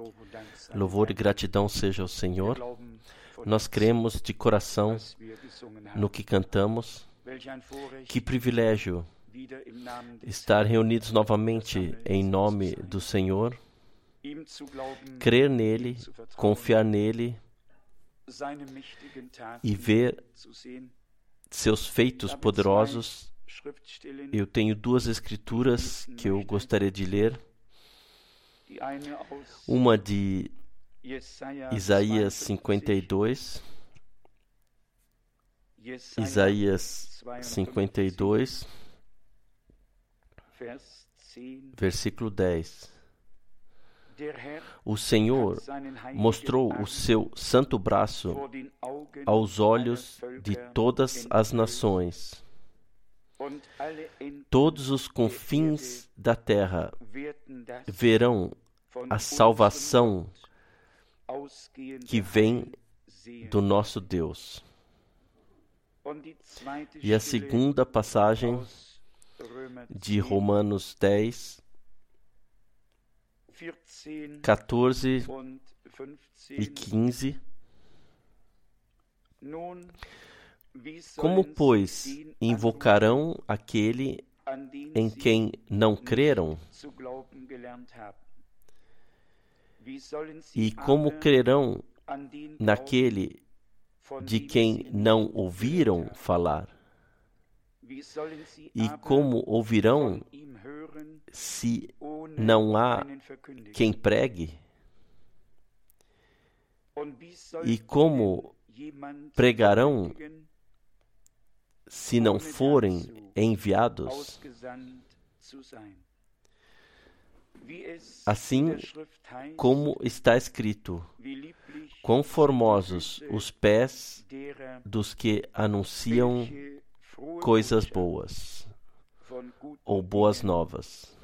Louvor e gratidão seja ao Senhor. Nós cremos de coração no que cantamos. Que privilégio estar reunidos novamente em nome do Senhor, crer nele, confiar nele e ver seus feitos poderosos. Eu tenho duas escrituras que eu gostaria de ler. Uma de Isaías 52. Isaías 52, versículo 10. O Senhor mostrou o seu santo braço aos olhos de todas as nações. Todos os confins da terra verão a salvação que vem do nosso Deus. E a segunda passagem de Romanos 10, 14 e 15. Como, pois, invocarão aquele em quem não creram? E como crerão naquele de quem não ouviram falar? E como ouvirão se não há quem pregue? E como pregarão se não forem enviados? Assim como está escrito: quão formosos os pés dos que anunciam coisas boas ou boas novas.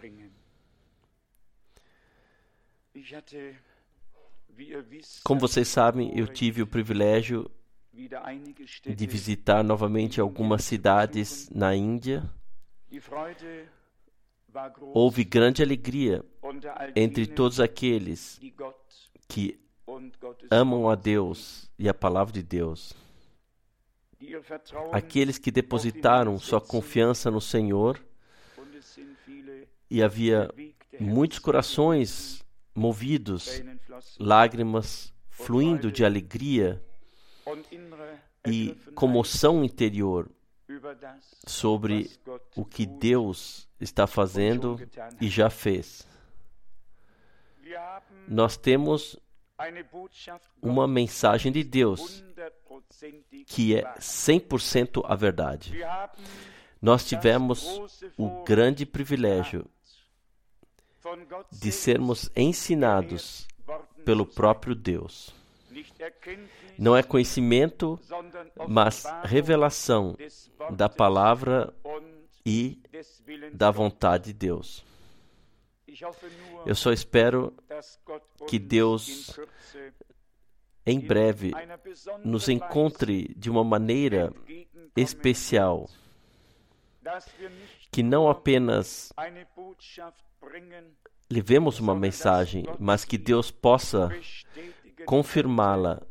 Como vocês sabem, eu tive o privilégio de visitar novamente algumas cidades na Índia. Houve grande alegria entre todos aqueles que amam a Deus e a palavra de Deus. Aqueles que depositaram sua confiança no Senhor, e havia muitos corações movidos, lágrimas fluindo de alegria e comoção interior sobre o que Deus está fazendo e já fez. Nós temos uma mensagem de Deus que é 100% a verdade. Nós tivemos o grande privilégio de sermos ensinados pelo próprio Deus. Não é conhecimento, mas revelação da palavra e da vontade de Deus. Eu só espero que Deus, em breve, nos encontre de uma maneira especial, que não apenas levemos uma mensagem, mas que Deus possa confirmá-la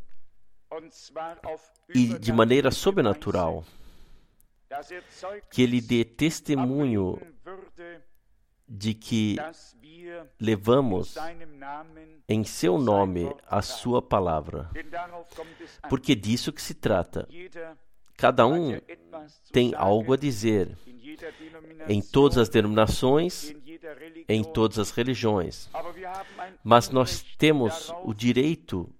e de maneira sobrenatural, que Ele dê testemunho de que levamos em seu nome a sua palavra, porque disso que se trata. Cada um tem algo a dizer, em todas as denominações, em todas as religiões, mas nós temos o direito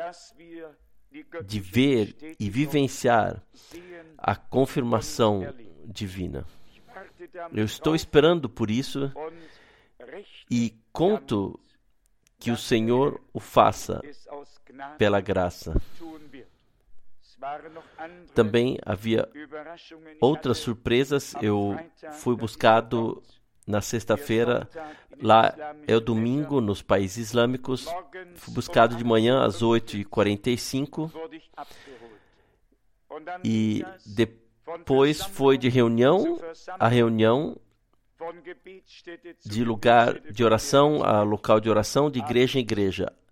de ver e vivenciar a confirmação divina. Eu estou esperando por isso e conto que o Senhor o faça pela graça. Também havia outras surpresas. Eu fui buscado na sexta-feira, lá é o domingo nos países islâmicos. Fui buscado de manhã às 8h45 e depois foi de reunião a reunião, de lugar de oração a local de oração, de igreja em igreja.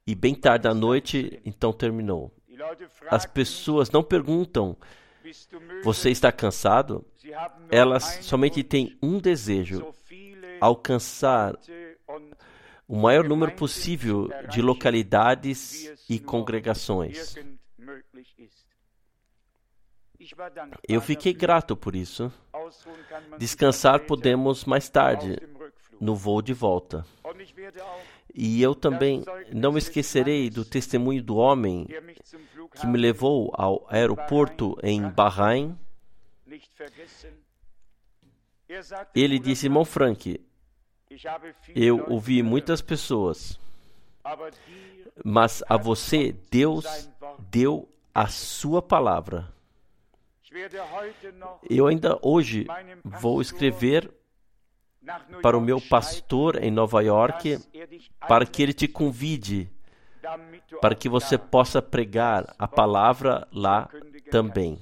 E bem tarde à noite, então terminou. As pessoas não perguntam, você está cansado? Elas somente têm um desejo, alcançar o maior número possível de localidades e congregações. Eu fiquei grato por isso. Descansar podemos mais tarde, no voo de volta. E eu também não esquecerei do testemunho do homem que me levou ao aeroporto em Bahrein. Ele disse, irmão Frank, eu ouvi muitas pessoas, mas a você Deus deu a sua palavra. Eu ainda hoje vou escrever para o meu pastor em Nova York, para que ele te convide, para que você possa pregar a palavra lá também.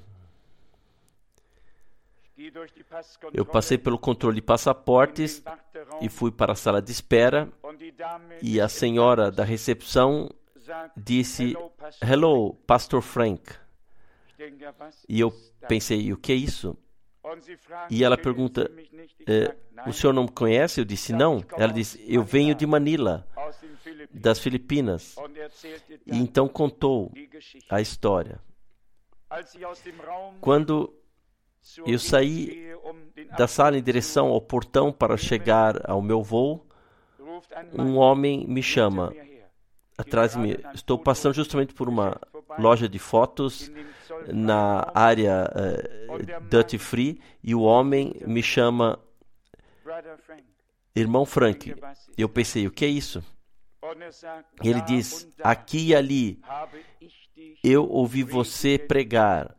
Eu passei pelo controle de passaportes e fui para a sala de espera, e a senhora da recepção disse, hello, Pastor Frank. E eu pensei, o que é isso? E ela pergunta, o senhor não me conhece? Eu disse, não. Ela disse, eu venho de Manila, das Filipinas. E então contou a história. Quando eu saí da sala em direção ao portão para chegar ao meu voo, um homem me chama atrás de mim. Estou passando justamente por uma loja de fotos na área Duty Free, e o homem me chama irmão Frank. Eu pensei, o que é isso? Ele diz, aqui e ali eu ouvi você pregar.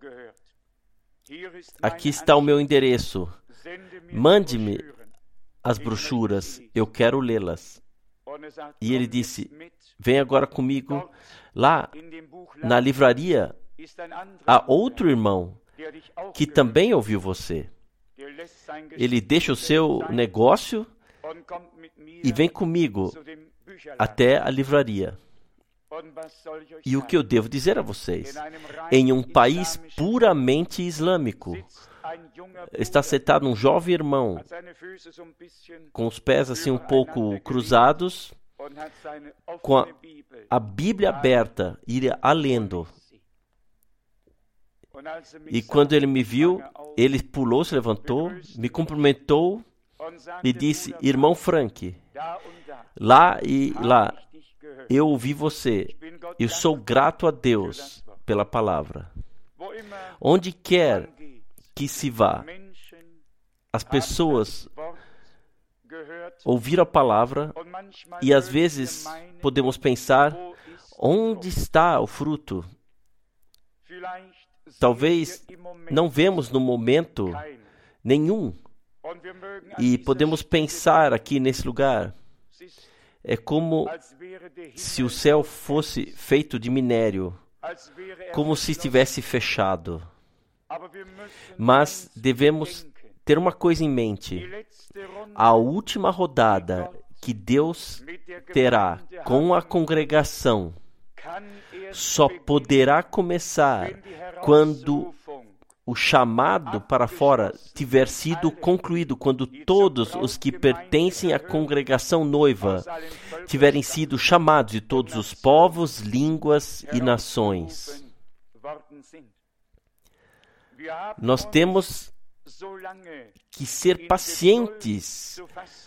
Aqui está o meu endereço. Mande-me as brochuras, eu quero lê-las. E ele disse, vem agora comigo. Lá na livraria há outro irmão que também ouviu você. Ele deixa o seu negócio e vem comigo até a livraria. E o que eu devo dizer a vocês? Em um país puramente islâmico, está sentado um jovem irmão, com os pés assim um pouco cruzados, com a Bíblia aberta, e a lendo. E quando ele me viu, ele pulou, se levantou, me cumprimentou e disse, irmão Frank, lá e lá, eu ouvi você. Eu sou grato a Deus pela palavra. Onde quer que se vá, as pessoas ouviram a palavra e às vezes podemos pensar, onde está o fruto? Talvez não vemos no momento nenhum. E podemos pensar aqui nesse lugar, é como se o céu fosse feito de minério, como se estivesse fechado. Mas devemos ter uma coisa em mente. A última rodada que Deus terá com a congregação só poderá começar quando o chamado para fora tiver sido concluído, quando todos os que pertencem à congregação noiva tiverem sido chamados de todos os povos, línguas e nações. Nós temos que ser pacientes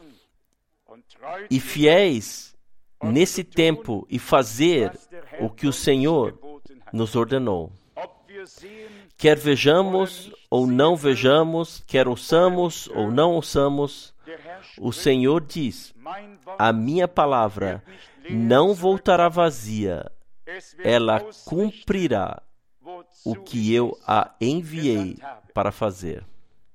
e fiéis nesse tempo e fazer o que o Senhor nos ordenou. Quer vejamos ou não vejamos, quer ouçamos ou não ouçamos, o Senhor diz, a minha palavra não voltará vazia, ela cumprirá o que eu a enviei para fazer.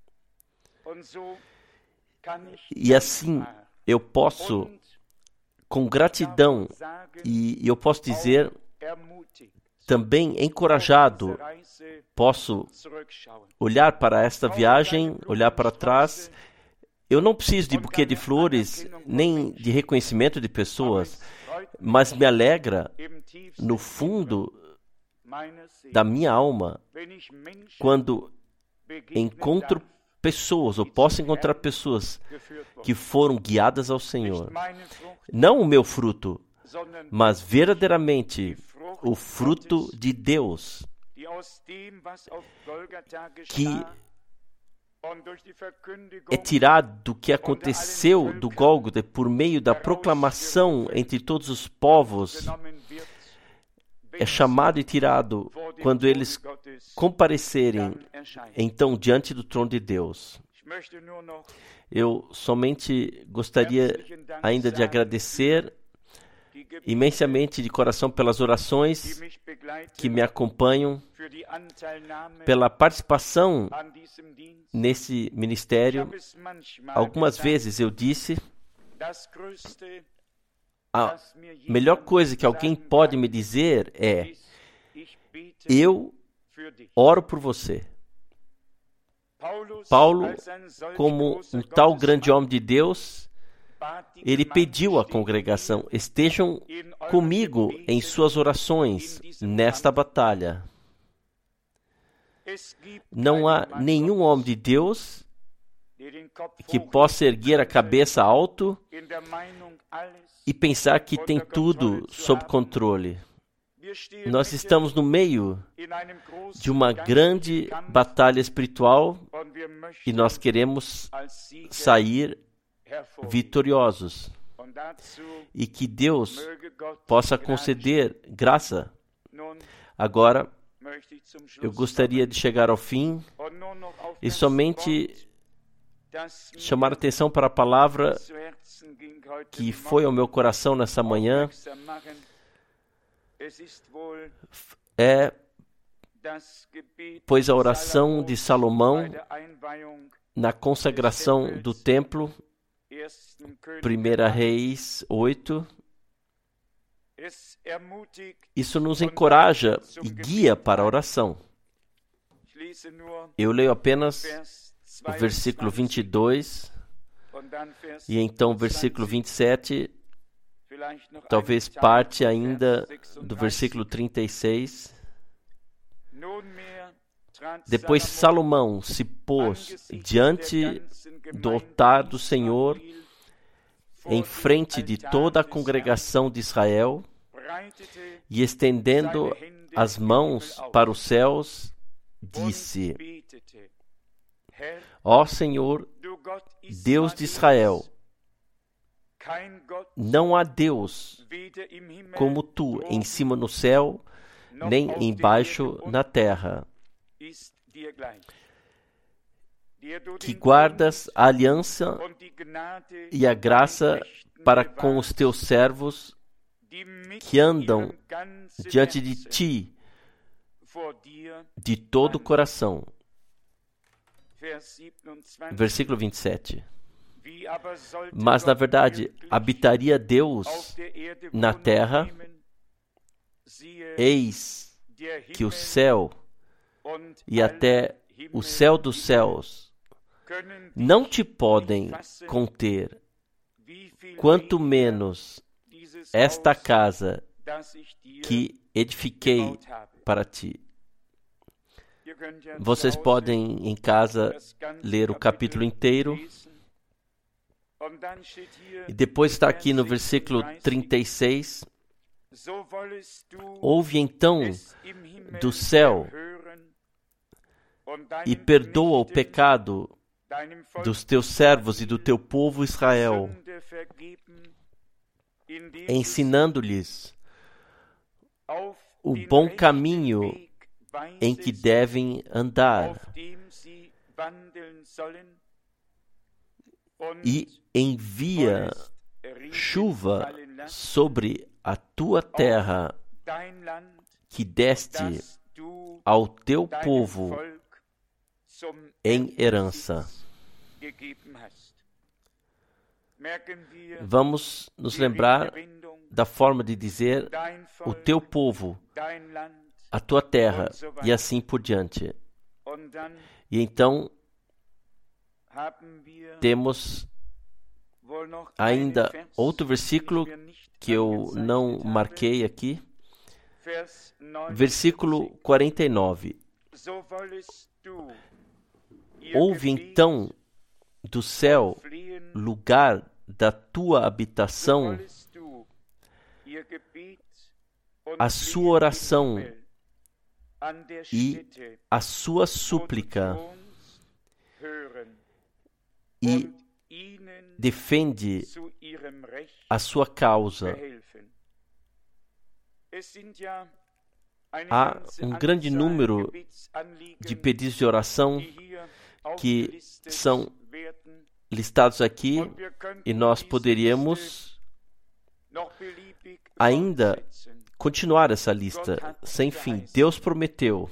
E assim eu posso, com gratidão, e eu posso dizer, também encorajado, posso olhar para esta viagem, olhar para trás. Eu não preciso de buquê de flores, nem de reconhecimento de pessoas. mas me alegra no fundo da minha alma quando encontro pessoas, ou posso encontrar pessoas que foram guiadas ao Senhor. Não o meu fruto, mas verdadeiramente o fruto de Deus, que é tirado do que aconteceu do Gólgota por meio da proclamação entre todos os povos, é chamado e tirado quando eles comparecerem, então, diante do trono de Deus. Eu somente gostaria ainda de agradecer imensamente de coração pelas orações que me acompanham, pela participação nesse ministério. Algumas vezes eu disse, a melhor coisa que alguém pode me dizer é: eu oro por você. Paulo, como um tal grande homem de Deus, ele pediu à congregação: estejam comigo em suas orações nesta batalha. Não há nenhum homem de Deus que possa erguer a cabeça alto e pensar que tem tudo sob controle. Nós estamos no meio de uma grande batalha espiritual e nós queremos sair vitoriosos. E que Deus possa conceder graça. Agora, eu gostaria de chegar ao fim e somente chamar a atenção para a palavra que foi ao meu coração nessa manhã. Pois a oração de Salomão na consagração do templo, 1 Reis 8, isso nos encoraja e guia para a oração. Eu leio apenas o versículo 22 e então o versículo 27, talvez parte ainda do versículo 36. Depois Salomão se pôs diante do altar do Senhor, em frente de toda a congregação de Israel, e estendendo as mãos para os céus, disse: Ó Senhor, Deus de Israel, não há Deus como tu em cima no céu, nem embaixo na terra, que guardas a aliança e a graça para com os teus servos que andam diante de ti de todo o coração. Versículo 27. Mas, na verdade, habitaria Deus na terra? Eis que o céu e até o céu dos céus não te podem conter, quanto menos esta casa que edifiquei para ti. Vocês podem em casa ler o capítulo inteiro. E depois está aqui no versículo 36. Ouve então do céu e perdoa o pecado dos teus servos e do teu povo Israel, ensinando-lhes o bom caminho em que devem andar, e envia chuva sobre a tua terra que deste ao teu povo em herança. Vamos nos lembrar da forma de dizer o teu povo, a tua terra e assim por diante. E então temos ainda outro versículo que eu não marquei aqui. Versículo 49. Ouve então do céu, lugar da tua habitação, a sua oração e a sua súplica, e defende a sua causa. Há um grande número de pedidos de oração que são listados aqui, e nós poderíamos ainda continuar essa lista sem fim. Deus prometeu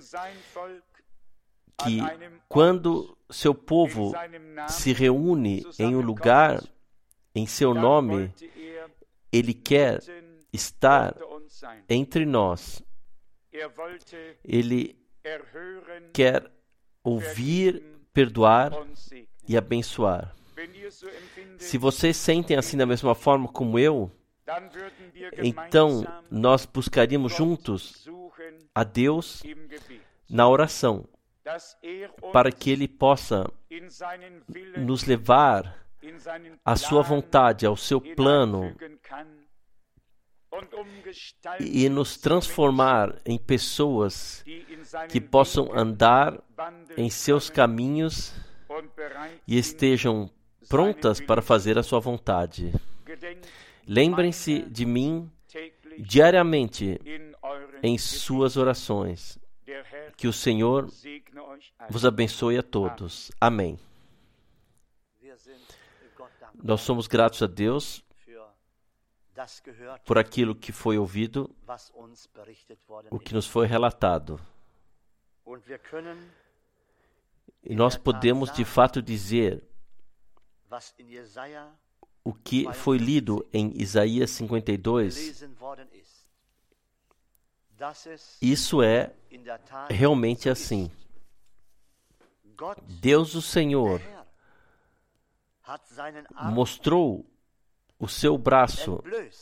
que quando seu povo se reúne em um lugar em seu nome, Ele quer estar entre nós. Ele quer ouvir, perdoar e abençoar. Se vocês sentem assim da mesma forma como eu, então nós buscaríamos juntos a Deus na oração, para que Ele possa nos levar à sua vontade, ao seu plano, e nos transformar em pessoas que possam andar em seus caminhos e estejam prontas para fazer a sua vontade. Lembrem-se de mim diariamente em suas orações. Que o Senhor vos abençoe a todos. Amém. Nós somos gratos a Deus por aquilo que foi ouvido, o que nos foi relatado. E nós podemos de fato dizer o que foi lido em Isaías 52. Isso é realmente assim. Deus, o Senhor, mostrou o seu braço,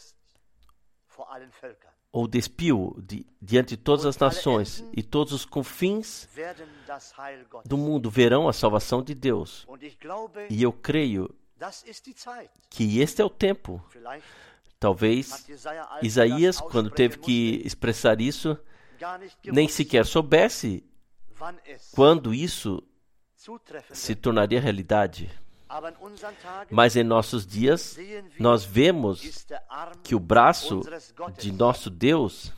ou despiu diante de todas as nações, e todos os confins do mundo verão a salvação de Deus. E eu creio que este é o tempo. Talvez Isaías, quando teve que expressar isso, nem sequer soubesse quando isso se tornaria realidade. Mas em nossos dias, nós vemos que o braço de nosso Deus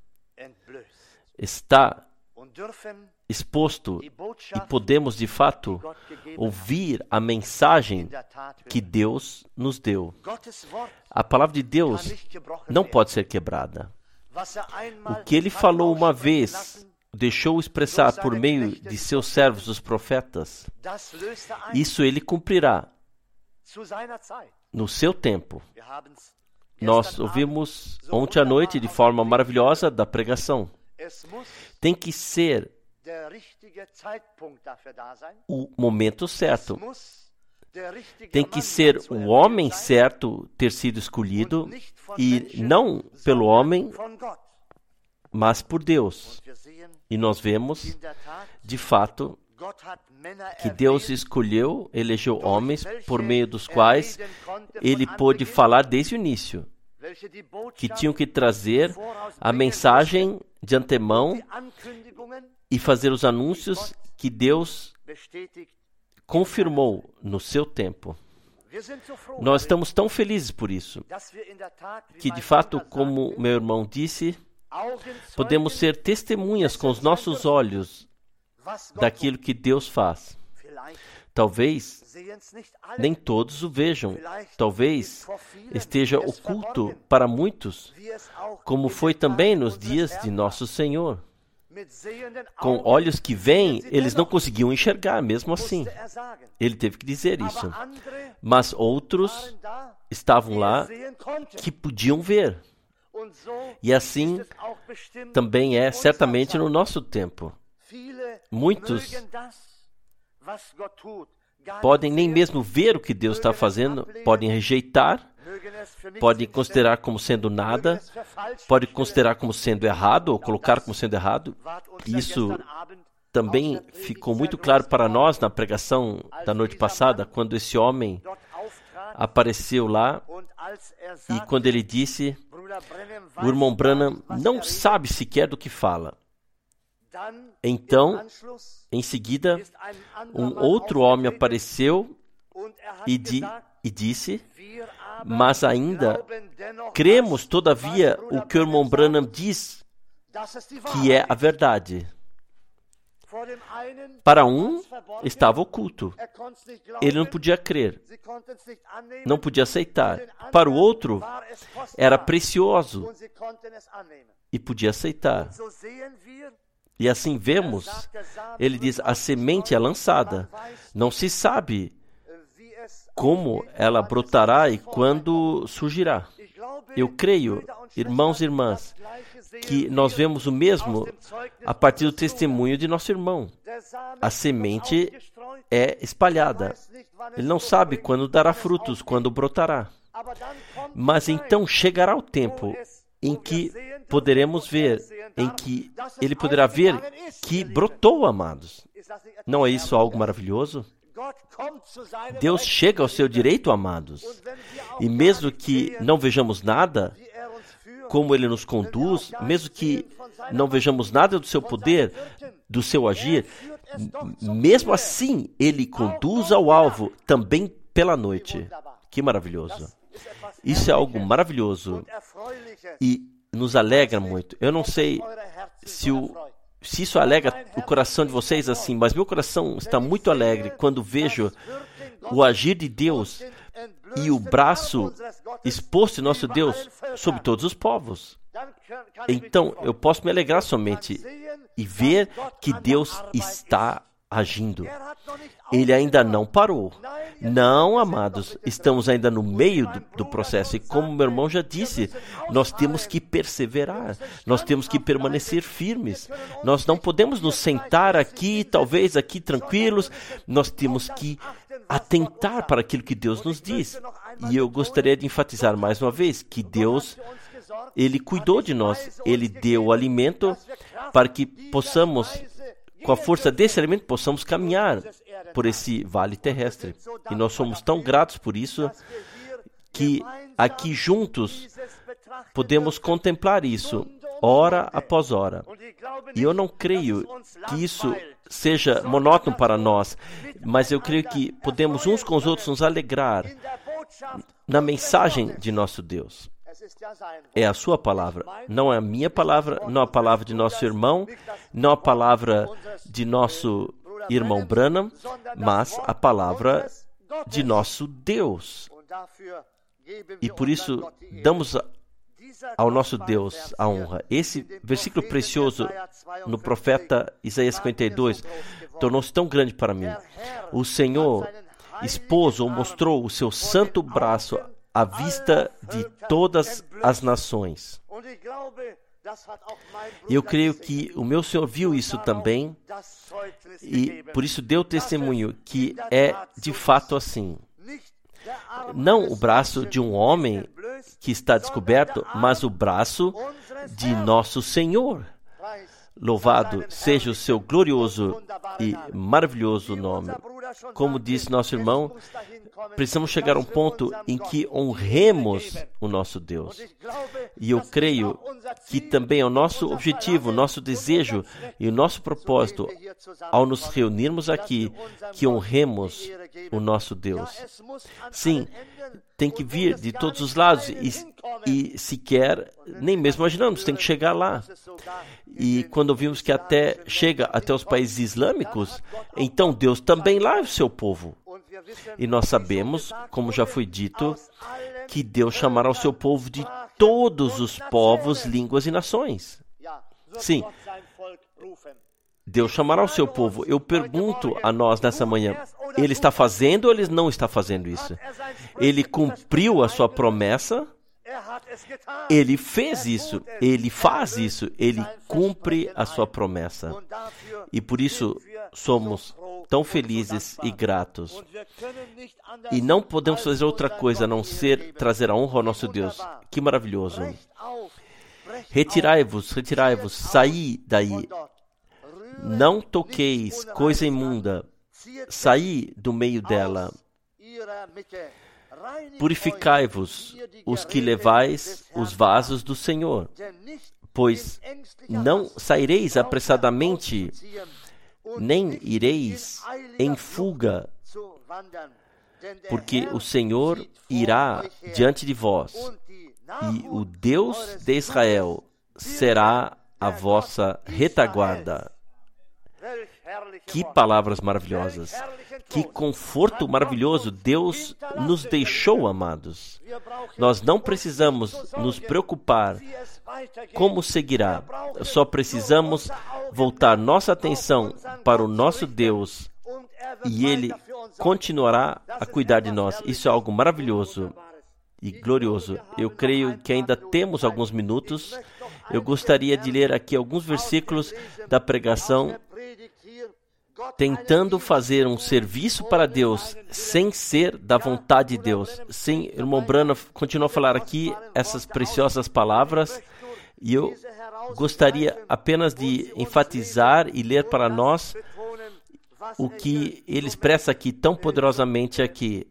está exposto, e podemos de fato ouvir a mensagem que Deus nos deu. A palavra de Deus não pode ser quebrada. O que Ele falou uma vez, deixou expressar por meio de seus servos, os profetas, isso Ele cumprirá no seu tempo. Nós ouvimos ontem à noite de forma maravilhosa da pregação. Tem que ser o momento certo. Tem que ser o homem certo ter sido escolhido, e não pelo homem, mas por Deus. E nós vemos, de fato, que Deus escolheu, elegeu homens por meio dos quais Ele pôde falar desde o início, que tinham que trazer a mensagem de antemão e fazer os anúncios que Deus confirmou no seu tempo. Nós estamos tão felizes por isso, que de fato, como meu irmão disse, podemos ser testemunhas com os nossos olhos daquilo que Deus faz. Talvez nem todos o vejam, talvez esteja oculto para muitos, como foi também nos dias de nosso Senhor. Com olhos que veem, eles não conseguiam enxergar, mesmo assim. Ele teve que dizer isso. Mas outros estavam lá que podiam ver. E assim também é certamente no nosso tempo. Muitos podem nem mesmo ver o que Deus está fazendo, podem rejeitar, podem considerar como sendo nada, podem considerar como sendo errado, ou colocar como sendo errado. Isso também ficou muito claro para nós na pregação da noite passada, quando esse homem apareceu lá e quando ele disse, o irmão Branham não sabe sequer do que fala. Então, em seguida, um outro homem apareceu e disse, mas ainda cremos, todavia, o que o irmão Branham diz, que é a verdade. Para um, estava oculto. Ele não podia crer, não podia aceitar. Para o outro, era precioso e podia aceitar. E assim vemos, ele diz, a semente é lançada. Não se sabe como ela brotará e quando surgirá. Eu creio, irmãos e irmãs, que nós vemos o mesmo a partir do testemunho de nosso irmão. A semente é espalhada. Ele não sabe quando dará frutos, quando brotará. Mas então chegará o tempo em que poderemos ver, em que ele poderá ver que brotou, amados. Não é isso algo maravilhoso? Deus chega ao seu direito, amados. E mesmo que não vejamos nada, como ele nos conduz, mesmo que não vejamos nada do seu poder, do seu agir, mesmo assim, ele conduz ao alvo também pela noite. Que maravilhoso. Isso é algo maravilhoso e nos alegra muito. Eu não sei se isso alegra o coração de vocês assim, mas meu coração está muito alegre quando vejo o agir de Deus e o braço exposto de nosso Deus sobre todos os povos. Então, eu posso me alegrar somente e ver que Deus está agindo. Ele ainda não parou. Não, amados, estamos ainda no meio do processo. E como meu irmão já disse, nós temos que perseverar. Nós temos que permanecer firmes. Nós não podemos nos sentar aqui, talvez aqui tranquilos. Nós temos que atentar para aquilo que Deus nos diz. E eu gostaria de enfatizar mais uma vez que Deus, Ele cuidou de nós. Ele deu o alimento para que possamos, com a força desse alimento, possamos caminhar por esse vale terrestre. E nós somos tão gratos por isso que aqui juntos podemos contemplar isso, hora após hora. E eu não creio que isso seja monótono para nós, mas eu creio que podemos uns com os outros nos alegrar na mensagem de nosso Deus. É a sua palavra, não é a minha palavra, não a palavra de nosso irmão, não a palavra de nosso irmão Branham, mas a palavra de nosso Deus. E por isso damos ao nosso Deus a honra. Esse versículo precioso no profeta Isaías 52 tornou-se tão grande para mim. O Senhor expôs ou mostrou o seu santo braço à vista de todas as nações. Eu creio que o meu Senhor viu isso também e por isso deu testemunho que é de fato assim. Não o braço de um homem que está descoberto, mas o braço de nosso Senhor. Louvado seja o seu glorioso e maravilhoso nome. Como disse nosso irmão, precisamos chegar a um ponto em que honremos o nosso Deus. E eu creio que também é o nosso objetivo, o nosso desejo e o nosso propósito ao nos reunirmos aqui, que honremos o nosso Deus. Sim, tem que vir de todos os lados e sequer, nem mesmo imaginamos, tem que chegar lá. E quando vimos que até chega até os países islâmicos, então Deus também lá é o seu povo. E nós sabemos, como já foi dito, que Deus chamará o seu povo de todos os povos, línguas e nações. Sim, Deus chamará o seu povo. Eu pergunto a nós nessa manhã, Ele está fazendo ou Ele não está fazendo isso? Ele cumpriu a sua promessa? Ele fez isso, Ele faz isso, Ele cumpre a sua promessa. E por isso somos tão felizes e gratos. E não podemos fazer outra coisa a não ser trazer a honra ao nosso Deus. Que maravilhoso. Retirai-vos, retirai-vos, saí daí. Não toqueis coisa imunda. Saí do meio dela. Purificai-vos, os que levais os vasos do Senhor, pois não saireis apressadamente, nem ireis em fuga, porque o Senhor irá diante de vós, e o Deus de Israel será a vossa retaguarda. Que palavras maravilhosas! Que conforto maravilhoso Deus nos deixou, amados. Nós não precisamos nos preocupar como seguirá. Só precisamos voltar nossa atenção para o nosso Deus e Ele continuará a cuidar de nós. Isso é algo maravilhoso e glorioso. Eu creio que ainda temos alguns minutos. Eu gostaria de ler aqui alguns versículos da pregação, tentando fazer um serviço para Deus sem ser da vontade de Deus. Sim, irmão Branham continua a falar aqui essas preciosas palavras e eu gostaria apenas de enfatizar e ler para nós o que ele expressa aqui tão poderosamente aqui.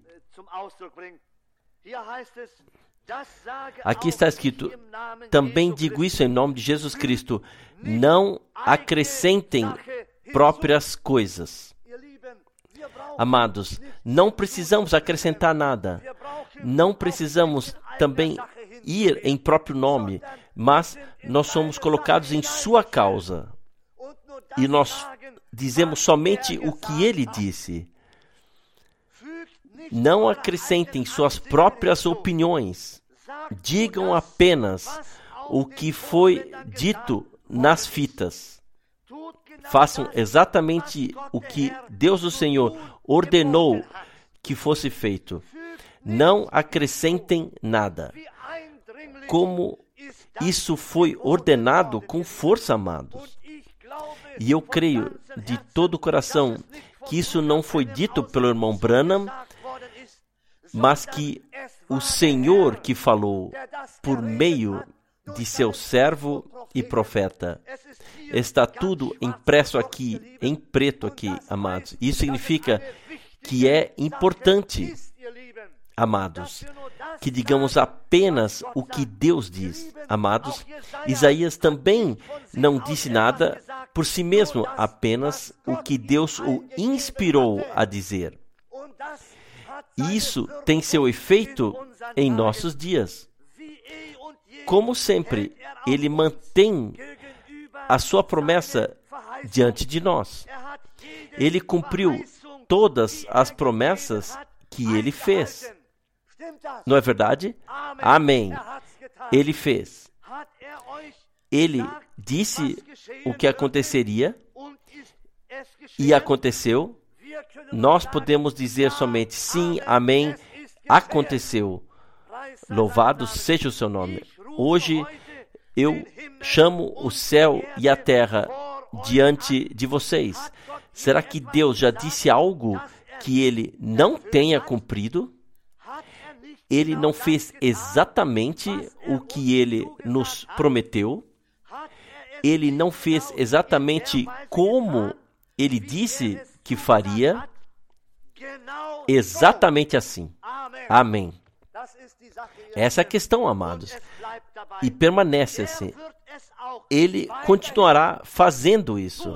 Aqui está escrito: também digo isso em nome de Jesus Cristo, não acrescentem próprias coisas. Amados, não precisamos acrescentar nada. Não precisamos também ir em próprio nome, mas nós somos colocados em sua causa. E nós dizemos somente o que ele disse. Não acrescentem suas próprias opiniões. Digam apenas o que foi dito nas fitas. Façam exatamente o que Deus o Senhor ordenou que fosse feito. Não acrescentem nada. Como isso foi ordenado com força, amados. E eu creio de todo o coração que isso não foi dito pelo irmão Branham, mas que o Senhor que falou por meio de seu servo e profeta. Está tudo impresso aqui, em preto aqui, amados. Isso significa que é importante, amados, que digamos apenas o que Deus diz. Amados, Isaías também não disse nada por si mesmo, apenas o que Deus o inspirou a dizer. E isso tem seu efeito em nossos dias. Como sempre, ele mantém a sua promessa diante de nós. Ele cumpriu todas as promessas que ele fez. Não é verdade? Amém. Ele fez. Ele disse o que aconteceria e aconteceu. Nós podemos dizer somente sim, amém, aconteceu. Louvado seja o seu nome. Hoje eu chamo o céu e a terra diante de vocês. Será que Deus já disse algo que ele não tenha cumprido? Ele não fez exatamente o que ele nos prometeu? Ele não fez exatamente como ele disse que faria? Exatamente assim. Amém. Essa é a questão, amados. E permanece assim. Ele continuará fazendo isso.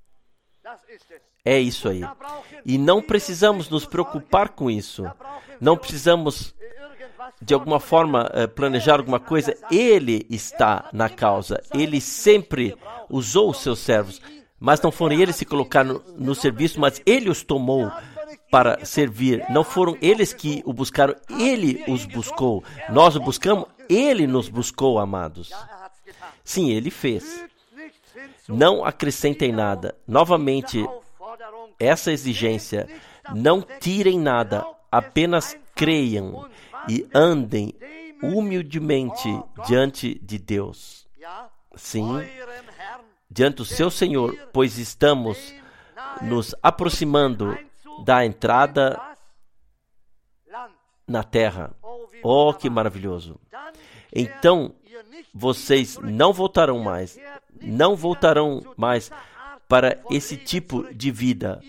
É isso aí. E não precisamos nos preocupar com isso. Não precisamos, de alguma forma, planejar alguma coisa. Ele está na causa. Ele sempre usou os seus servos. Mas não foram eles que se colocaram no serviço, mas ele os tomou para servir. Não foram eles que o buscaram, ele os buscou. Nós o buscamos, ele nos buscou, amados. Sim, ele fez. Não acrescentem nada. Novamente, essa exigência. Não tirem nada, apenas creiam e andem humildemente diante de Deus. Sim, diante do seu Senhor, pois estamos nos aproximando da entrada na terra. Oh, que maravilhoso! Então, vocês não voltarão mais para esse tipo de vida.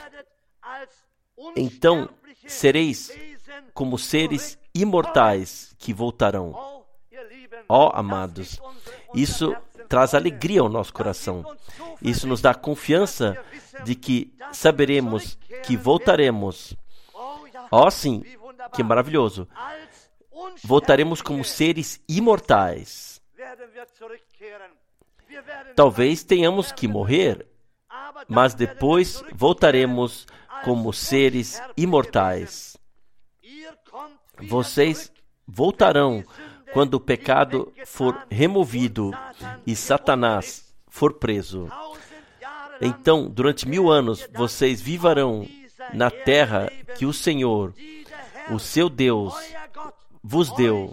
Então, sereis como seres imortais que voltarão. Ó, amados, isso traz alegria ao nosso coração. Isso nos dá confiança de que saberemos que voltaremos. Ó, sim, que maravilhoso! Voltaremos como seres imortais. Talvez tenhamos que morrer, mas depois voltaremos como seres imortais. Vocês voltarão quando o pecado for removido e Satanás for preso. Então, durante 1000 anos, vocês viverão na terra que o Senhor, o seu Deus, vos deu.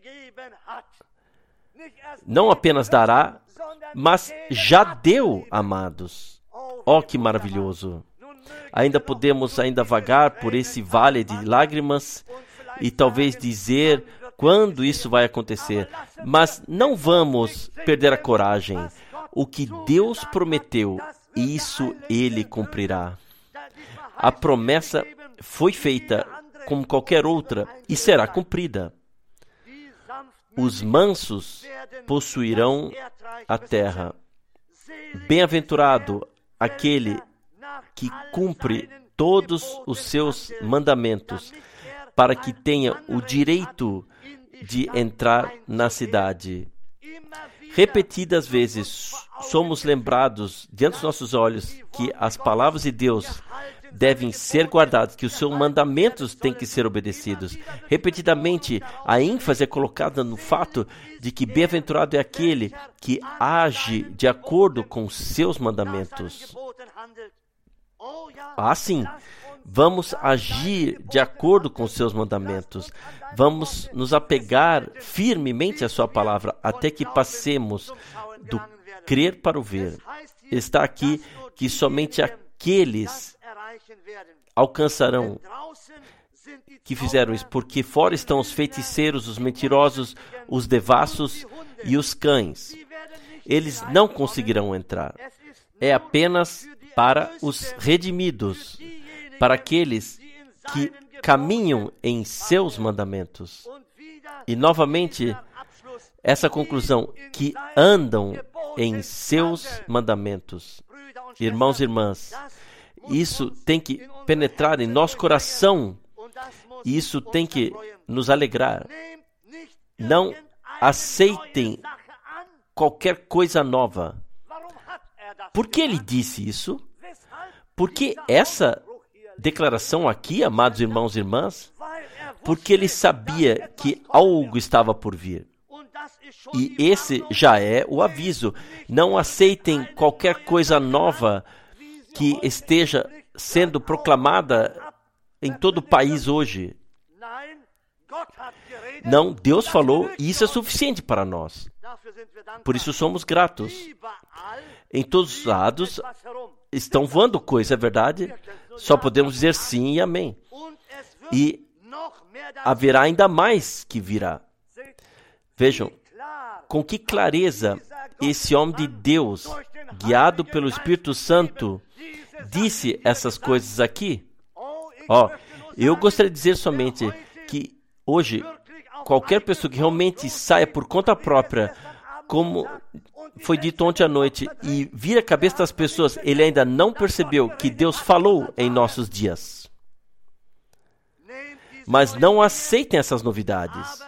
Não apenas dará, mas já deu, amados. Oh, que maravilhoso! Ainda podemos vagar por esse vale de lágrimas e talvez dizer quando isso vai acontecer. Mas não vamos perder a coragem. O que Deus prometeu, isso Ele cumprirá. A promessa foi feita como qualquer outra e será cumprida. Os mansos possuirão a terra. Bem-aventurado aquele que cumpre todos os seus mandamentos, para que tenha o direito de entrar na cidade. Repetidas vezes somos lembrados diante dos nossos olhos que as palavras de Deus devem ser guardadas, que os seus mandamentos têm que ser obedecidos. Repetidamente, a ênfase é colocada no fato de que bem-aventurado é aquele que age de acordo com os seus mandamentos. Assim, vamos agir de acordo com os seus mandamentos. Vamos nos apegar firmemente à sua palavra até que passemos do crer para o ver. Está aqui que somente aqueles alcançarão que fizeram isso, porque fora estão os feiticeiros, os mentirosos, os devassos e os cães. Eles não conseguirão entrar. É apenas para os redimidos, para aqueles que caminham em seus mandamentos. E novamente, essa conclusão, que andam em seus mandamentos. Irmãos e irmãs, isso tem que penetrar em nosso coração. Isso tem que nos alegrar. Não aceitem qualquer coisa nova. Por que ele disse isso? Porque essa declaração aqui, amados irmãos e irmãs, porque ele sabia que algo estava por vir. E esse já é o aviso. Não aceitem qualquer coisa nova que esteja sendo proclamada em todo o país hoje. Não, Deus falou e isso é suficiente para nós. Por isso somos gratos. Em todos os lados estão voando coisas, é verdade? Só podemos dizer sim e amém. E haverá ainda mais que virá. Vejam, com que clareza esse homem de Deus, guiado pelo Espírito Santo, disse essas coisas aqui. Eu gostaria de dizer somente que hoje, qualquer pessoa que realmente saia por conta própria, como foi dito ontem à noite, e vira a cabeça das pessoas, ele ainda não percebeu que Deus falou em nossos dias. Mas não aceitem essas novidades.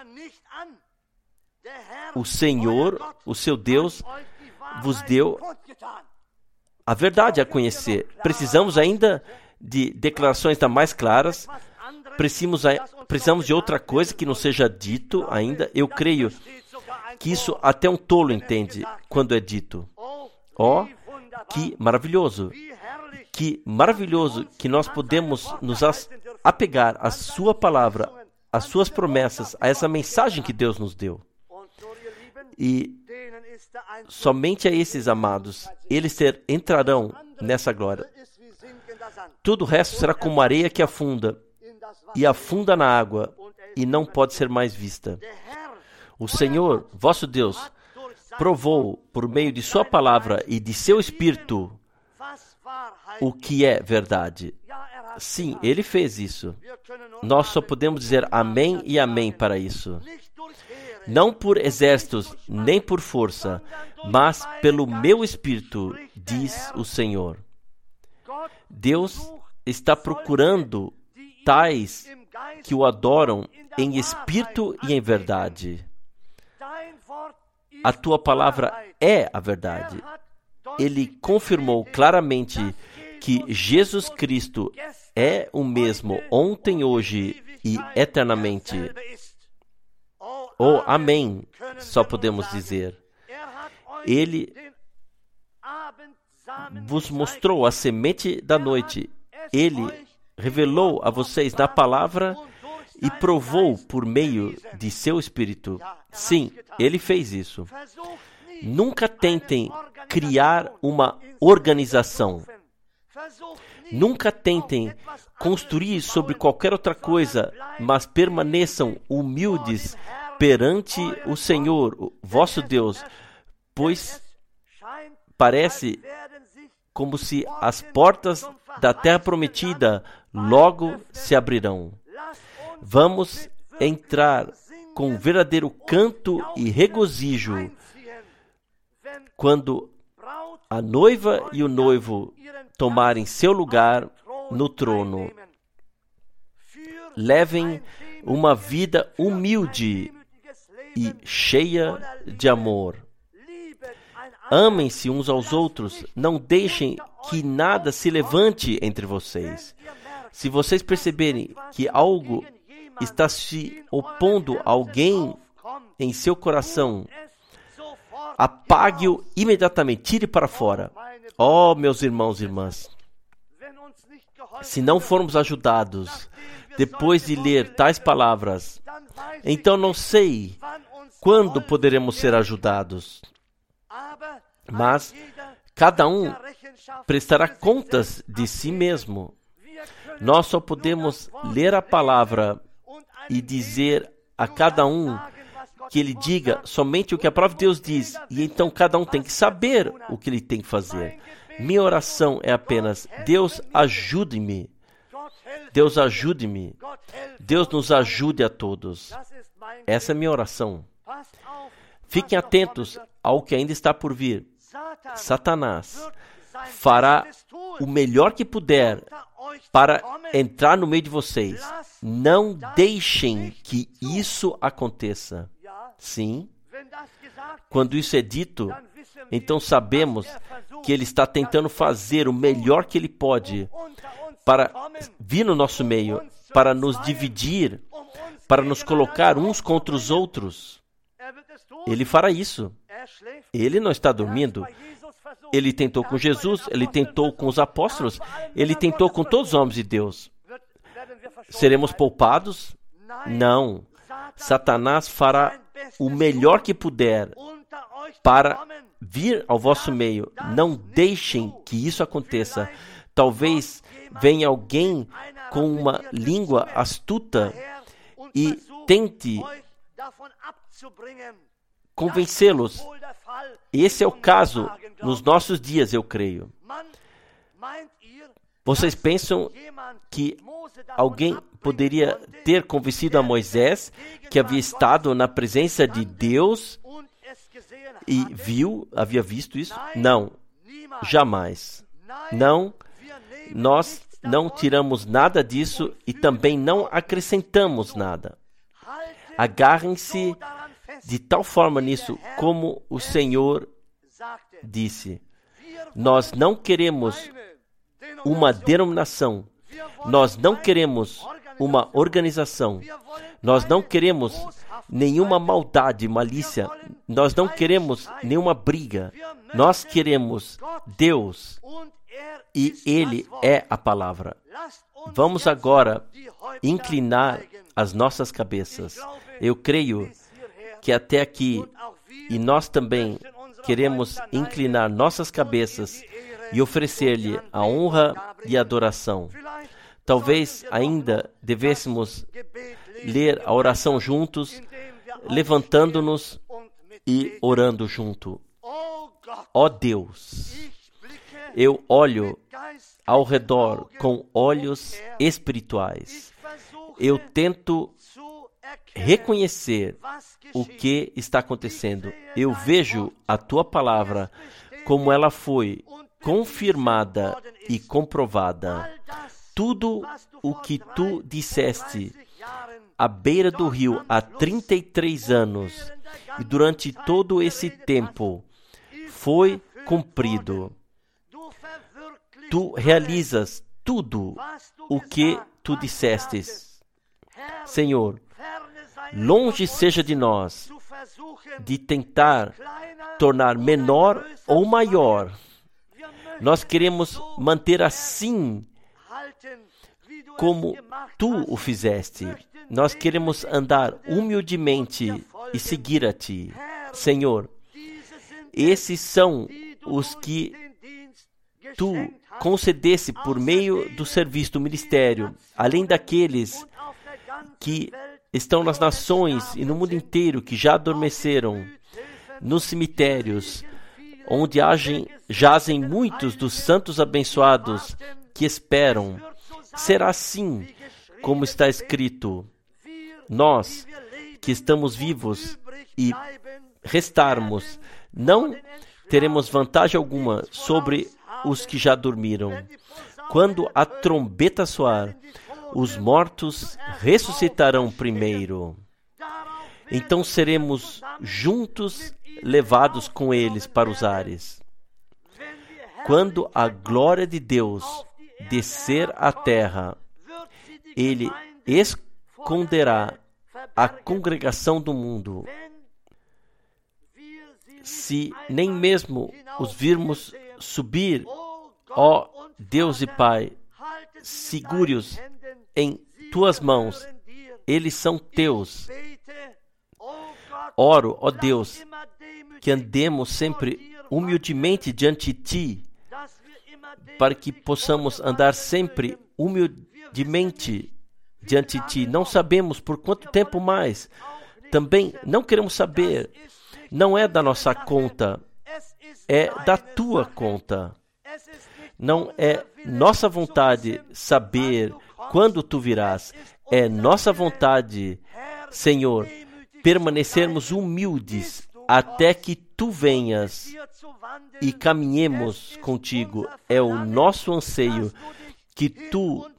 O Senhor, o seu Deus, vos deu a verdade a conhecer. Precisamos ainda de declarações ainda mais claras. Precisamos de outra coisa que não seja dito ainda. Eu creio que isso até um tolo entende quando é dito. Que maravilhoso! Que maravilhoso que nós podemos nos apegar à sua palavra, às suas promessas, a essa mensagem que Deus nos deu. E somente a esses amados, eles entrarão nessa glória. Tudo o resto será como areia que afunda, e afunda na água, e não pode ser mais vista. O Senhor, vosso Deus, provou por meio de sua palavra e de seu Espírito o que é verdade. Sim, Ele fez isso. Nós só podemos dizer amém e amém para isso. Não por exércitos, nem por força, mas pelo meu Espírito, diz o Senhor. Deus está procurando tais que o adoram em espírito e em verdade. A tua palavra é a verdade. Ele confirmou claramente que Jesus Cristo é o mesmo ontem, hoje e eternamente. Oh, amém, só podemos dizer. Ele vos mostrou a semente da noite. Ele revelou a vocês na palavra e provou por meio de seu Espírito. Sim, Ele fez isso. Nunca tentem criar uma organização. Nunca tentem construir sobre qualquer outra coisa, mas permaneçam humildes perante o Senhor, o vosso Deus, pois parece como se as portas da terra prometida logo se abrirão. Vamos entrar com verdadeiro canto e regozijo quando a noiva e o noivo tomarem seu lugar no trono. Levem uma vida humilde e cheia de amor. Amem-se uns aos outros, não deixem que nada se levante entre vocês. Se vocês perceberem que algo está se opondo a alguém em seu coração, apague-o imediatamente, tire para fora. Oh, meus irmãos e irmãs, se não formos ajudados depois de ler tais palavras, então não sei quando poderemos ser ajudados. Mas cada um prestará contas de si mesmo. Nós só podemos ler a palavra e dizer a cada um que ele diga somente o que a palavra de Deus diz. E então cada um tem que saber o que ele tem que fazer. Minha oração é apenas: Deus ajude-me. Deus ajude-me. Deus nos ajude a todos. Essa é a minha oração. Fiquem atentos ao que ainda está por vir. Satanás fará o melhor que puder para entrar no meio de vocês. Não deixem que isso aconteça. Sim, quando isso é dito, então sabemos que ele está tentando fazer o melhor que ele pode para vir no nosso meio, para nos dividir, para nos colocar uns contra os outros. Ele fará isso. Ele não está dormindo. Ele tentou com Jesus, ele tentou com os apóstolos, ele tentou com todos os homens de Deus. Seremos poupados? Não. Satanás fará o melhor que puder para vir ao vosso meio. Não deixem que isso aconteça. Talvez venha alguém com uma língua astuta e tente convencê-los. Esse é o caso nos nossos dias, eu creio. Vocês pensam que alguém poderia ter convencido a Moisés, que havia estado na presença de Deus e havia visto isso? Não, jamais. Não, nós não tiramos nada disso e também não acrescentamos nada. Agarrem-se de tal forma nisso, como o Senhor disse. Nós não queremos uma denominação. Nós não queremos uma organização. Nós não queremos nenhuma maldade, malícia. Nós não queremos nenhuma briga. Nós queremos Deus e Ele é a palavra. Vamos agora inclinar as nossas cabeças. Eu creio que até aqui, e nós também queremos inclinar nossas cabeças e oferecer-lhe a honra e a adoração. Talvez ainda devêssemos ler a oração juntos, levantando-nos e orando junto. Ó Deus, eu olho ao redor com olhos espirituais. Eu tento reconhecer o que está acontecendo. Eu vejo a tua palavra como ela foi confirmada e comprovada. Tudo o que tu disseste à beira do rio há 33 anos e durante todo esse tempo foi cumprido. Tu realizas tudo o que tu dissestes. Senhor, longe seja de nós de tentar tornar menor ou maior. Nós queremos manter assim como tu o fizeste. Nós queremos andar humildemente e seguir a ti. Senhor, esses são os que tu concedesse por meio do serviço do ministério, além daqueles que estão nas nações e no mundo inteiro, que já adormeceram, nos cemitérios, onde jazem muitos dos santos abençoados que esperam. Será assim como está escrito. Nós, que estamos vivos e restarmos, não teremos vantagem alguma sobre os que já dormiram. Quando a trombeta soar, os mortos ressuscitarão primeiro. Então seremos juntos levados com eles para os ares. Quando a glória de Deus descer à terra, ele esconderá a congregação do mundo. Se nem mesmo os virmos subir, ó Deus e Pai, segure-os em tuas mãos, eles são teus. Oro, ó Deus, que andemos sempre humildemente diante de ti, para que possamos andar sempre humildemente diante de ti. Não sabemos por quanto tempo mais. Também não queremos saber. Não é da nossa conta, é da tua conta. Não é nossa vontade saber quando tu virás. É nossa vontade, Senhor, permanecermos humildes até que tu venhas e caminhemos contigo. É o nosso anseio que tu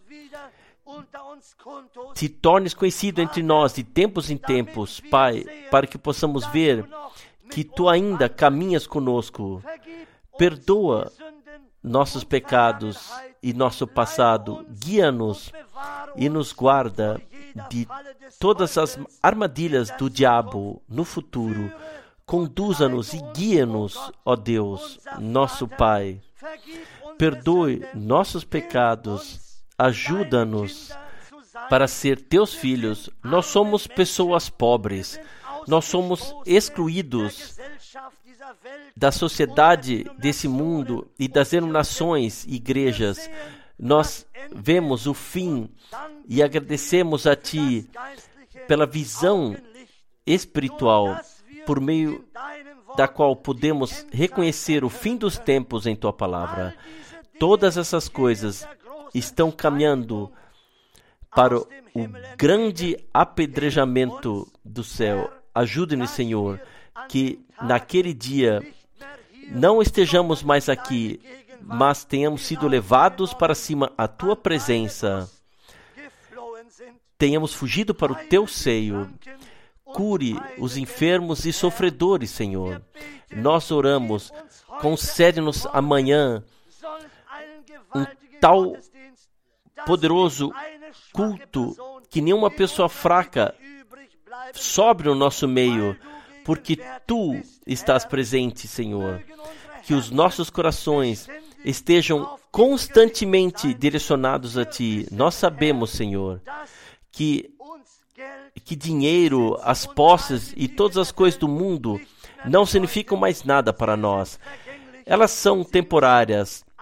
te tornes conhecido entre nós de tempos em tempos, Pai, para que possamos ver que tu ainda caminhas conosco. Perdoa nossos pecados e nosso passado, guia-nos e nos guarda de todas as armadilhas do diabo no futuro. Conduza-nos e guia-nos, ó Deus, nosso Pai. Perdoe nossos pecados, ajuda-nos para ser teus filhos. Nós somos pessoas pobres, nós somos excluídos da sociedade desse mundo e das denominações e igrejas. Nós vemos o fim e agradecemos a Ti pela visão espiritual, por meio da qual podemos reconhecer o fim dos tempos em Tua Palavra. Todas essas coisas estão caminhando para o grande apedrejamento do céu. Ajude-nos, Senhor, que naquele dia não estejamos mais aqui, mas tenhamos sido levados para cima à Tua presença, tenhamos fugido para o Teu seio. Cure os enfermos e sofredores, Senhor. Nós oramos, concede-nos amanhã um tal poderoso culto que nenhuma pessoa fraca sobre o nosso meio, porque Tu estás presente, Senhor. Que os nossos corações estejam constantemente direcionados a Ti. Nós sabemos, Senhor, que dinheiro, as posses e todas as coisas do mundo não significam mais nada para nós. Elas são temporárias.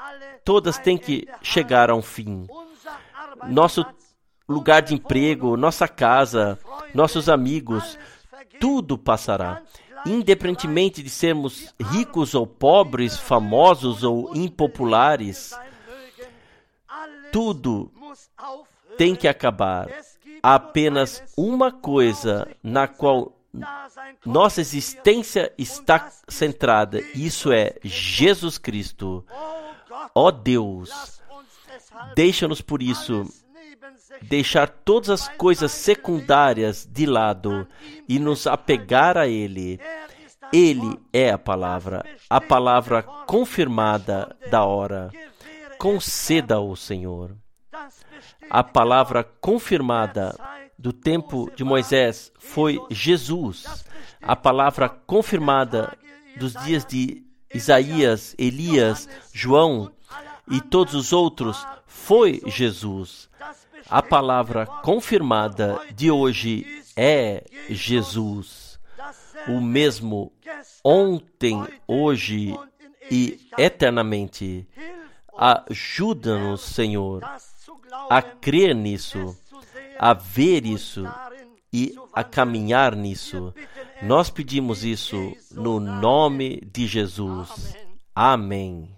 todas têm que chegar a um fim. Nosso lugar de emprego, nossa casa, nossos amigos, tudo passará. Independentemente de sermos ricos ou pobres, famosos ou impopulares, tudo tem que acabar. Há apenas uma coisa na qual nossa existência está centrada. Isso é Jesus Cristo. Ó Deus, deixa-nos por isso deixar todas as coisas secundárias de lado e nos apegar a Ele. Ele é a palavra confirmada da hora. Conceda-o, Senhor. A palavra confirmada do tempo de Moisés foi Jesus. A palavra confirmada dos dias de Isaías, Elias, João e todos os outros foi Jesus. A palavra confirmada de hoje é Jesus. O mesmo ontem, hoje e eternamente. Ajuda-nos, Senhor, a crer nisso, a ver isso e a caminhar nisso. Nós pedimos isso no nome de Jesus. Amém.